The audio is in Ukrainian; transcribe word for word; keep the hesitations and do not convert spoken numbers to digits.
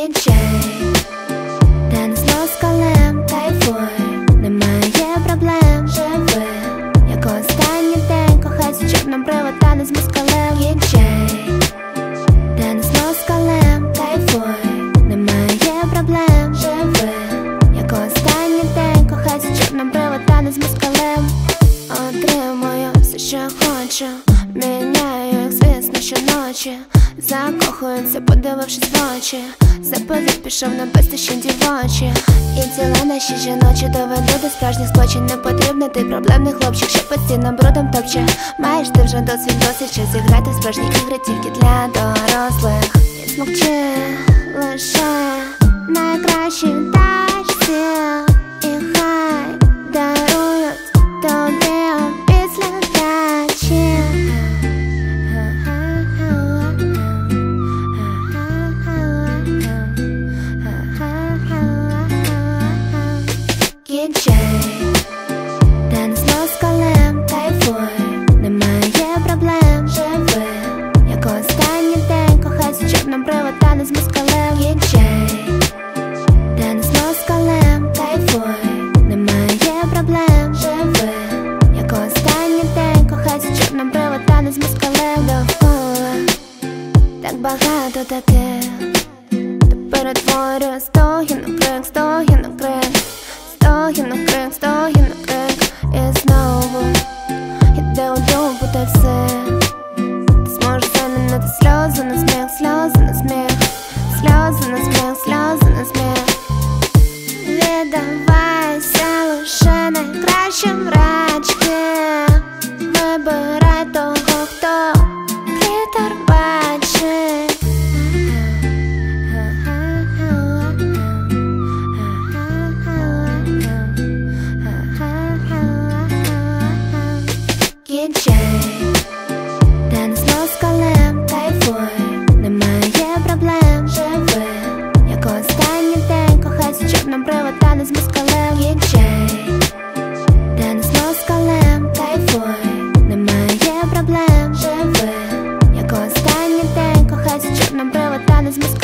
Кінчай, танець москалем, кайфуй, немає проблем, живи, як останній день, кохайся, чорним привод, танець москалем. Кінчай, танець москалем, кайфуй, немає проблем, живи, як останній день, кохайся, чорним привод, танець москалем. Отримую все, що хочу, міняю, як звісно, щоночі. Закохується, подивившись в очі, заповіт пішов на безтиші дівочі. І ціла наші жіночі доведу до справжніх скочень. Не потрібний ти проблемний хлопчик, що постійно брудом топче. Маєш ти вже досвід, досить час зіграти в справжні ігри тільки для дорослих. І смокчи лише найкращі тачці, і хай дарують тобі після дачі. Кінчай, танець москалем, кайфуй, немає проблем, живи, як останній день, кохайся, чорним привод, танець москалем. Кінчай, танець москалем, кайфуй, немає проблем, живи, як останній день, кохайся, чорним привод, танець москалем. Довкола так багато таких, ти перетворює стогін на крик, стогін на крик. Стогін на крик, стогін на крик. І знову іде у думку та все. Ти зможеш замінити сльози на сміх, сльози на сміх, сльози на сміх, сльози на сміх. Віддавайся лише найкращим рачки. Вибирай того, хто клітор бачить. Кінчай, танець москалем, кайфуй, немає проблем, живи, як останній день, кохайся, чорним привод, танець москалем. Кінчай, танець москалем, кайфуй, немає проблем, живи, як останній день, кохайся, чорним привод, танець москалем.